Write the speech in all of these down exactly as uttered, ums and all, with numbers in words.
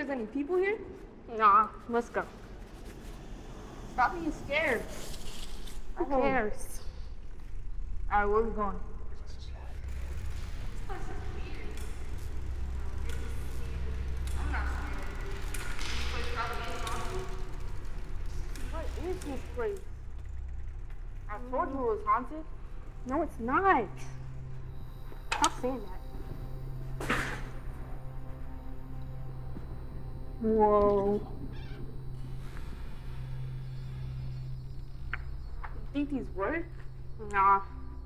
there's any people here? Nah, let's go. Stop being scared. Who cares? Alright, where are we going? What is this place? I told you it was haunted. No, it's not. Stop saying that. Whoa. You think these work? Nah.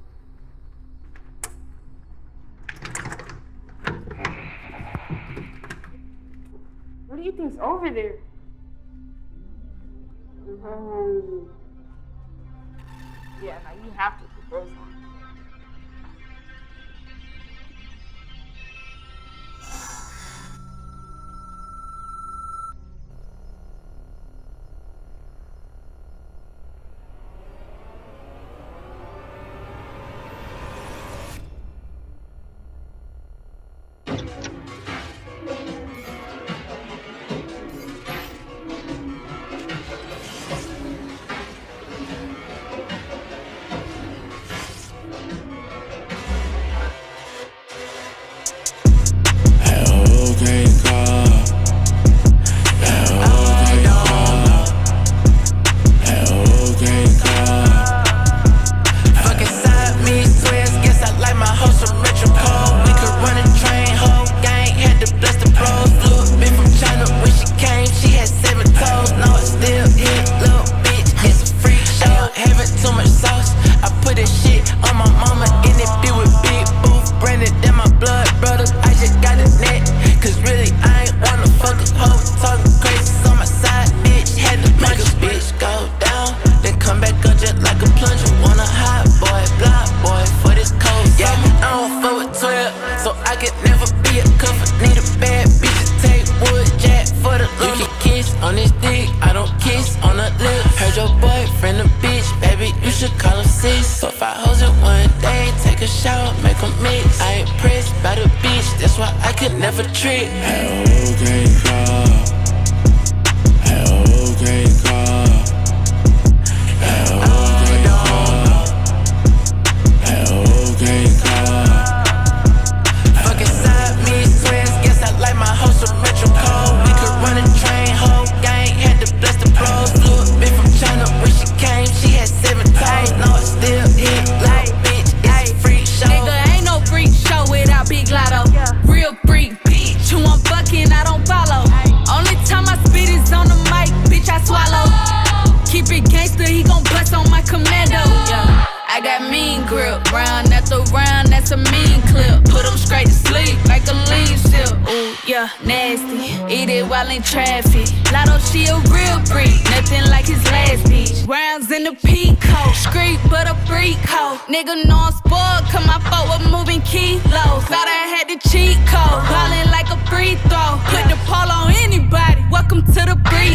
What do you think's over there? Oh. Yeah, now you have to put those on. Nigga know I'm spoiled, cause my fault was moving kilos. Thought I had the cheat code, ballin' like a free throw. Put the pole on anybody, welcome to the free